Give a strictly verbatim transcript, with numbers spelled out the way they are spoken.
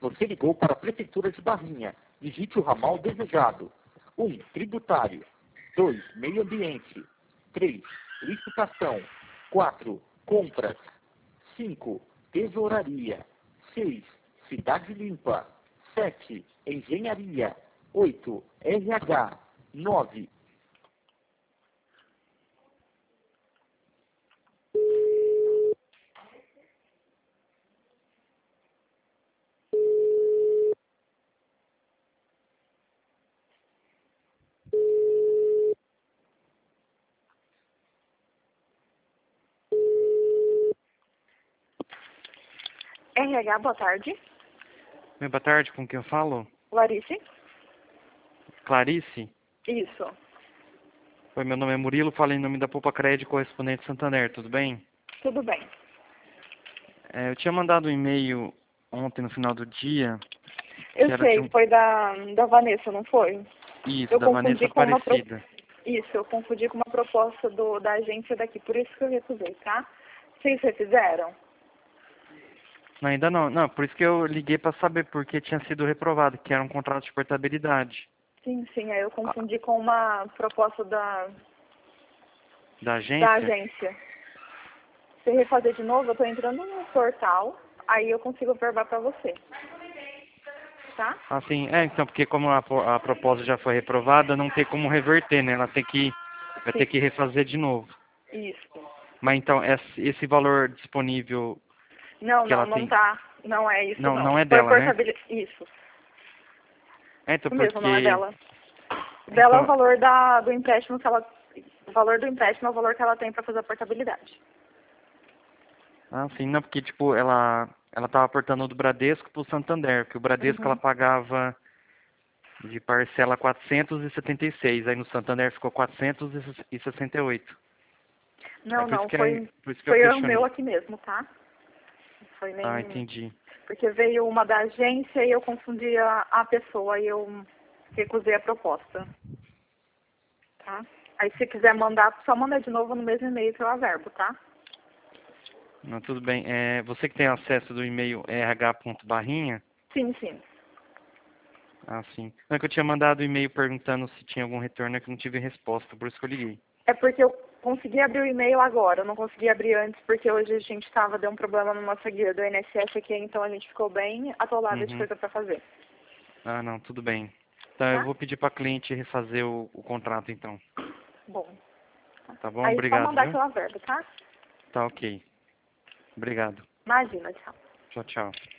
Você ligou para a Prefeitura de Barrinha. Digite o ramal desejado. um. Tributário. dois. Meio ambiente. três. Licitação. quatro. Compras. cinco. Tesouraria. seis. Cidade Limpa. sete. Engenharia. oito. R H. nove. R H, boa tarde. Bem, boa tarde, com quem eu falo? Clarice? Clarice? Isso. Oi, meu nome é Murilo, falo em nome da Poupa Crédito, correspondente Santander, tudo bem? Tudo bem. É, eu tinha mandado um e-mail ontem no final do dia. Eu que era sei, de um... foi da, da Vanessa, não foi? Isso, eu da Vanessa com uma pro... Aparecida. Isso, eu confundi com uma proposta do, da agência daqui, por isso que eu recusei, tá? Vocês refizeram? Não, ainda não. Não, por isso que eu liguei para saber porque tinha sido reprovado, que era um contrato de portabilidade. Sim, sim, aí eu confundi com uma proposta da, Da agência? da agência. Se refazer de novo, eu tô entrando no portal, aí eu consigo verbar para você. Tá? Ah, sim. É, então, porque como a, a proposta já foi reprovada, não tem como reverter, né? Ela tem que, vai Sim. ter que refazer de novo. Isso. Mas então, esse, esse valor disponível Não, que não, ela não tem... tá. Não é isso, Não, não. não é Foi dela, né? portabilidade. Isso. É, então, Isso mesmo, não é porque... dela. Dela é o Então, valor da, do empréstimo que ela. O valor do empréstimo é o valor que ela tem para fazer a portabilidade. ah, sim, não, porque, tipo, ela, ela tava aportando do Bradesco pro Santander, que o Bradesco ela Uhum. pagava de parcela quatrocentos e setenta e seis, aí no Santander ficou quatrocentos e sessenta e oito. É Não, por isso não, que, é, foi, por isso que eu foi o meu questionei. aqui mesmo, tá? Foi Ah, nem. entendi. Porque veio uma da agência e eu confundi a, a pessoa e eu recusei a proposta. Tá? Aí se quiser mandar, só manda de novo no mesmo e-mail que eu averbo, tá? Não, tudo bem. É, você que tem acesso do e-mail r h ponto barrinha? Sim, sim. Ah, sim. Não, é que eu tinha mandado um e-mail perguntando se tinha algum retorno, é que eu não tive resposta, por isso que eu liguei. É porque eu consegui abrir o e-mail agora, eu não consegui abrir antes porque hoje a gente estava, deu um problema na nossa guia do I N S S aqui, então a gente ficou bem atolada de Uhum. coisa para fazer. Ah, não, tudo bem. Então eu Tá? vou pedir para cliente refazer o, o contrato, então. Bom. Tá. Tá bom? Aí só Obrigado, mandar viu? que eu averbo, tá? Tá ok. Obrigado. Imagina, tchau. Tchau, tchau.